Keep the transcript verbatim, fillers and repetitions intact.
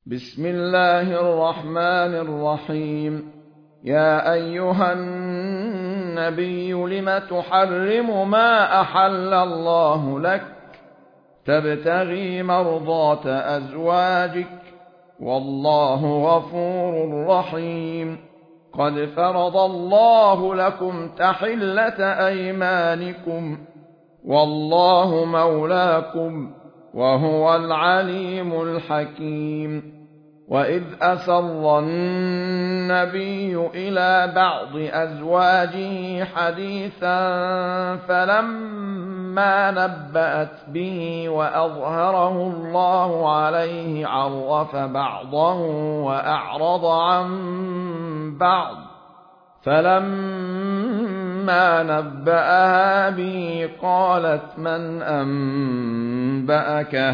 بسم الله الرحمن الرحيم. يا أيها النبي لم تحرم ما أحل الله لك تبتغي مرضات أزواجك والله غفور رحيم. قد فرض الله لكم تحلة أيمانكم والله مولاكم وهو العليم الحكيم. وإذ أسر النبي إلى بعض أزواجه حديثا فلما نبأت به وأظهره الله عليه عرف بعضه وأعرض عن بعض فلما نبأها به قالت من أنبأك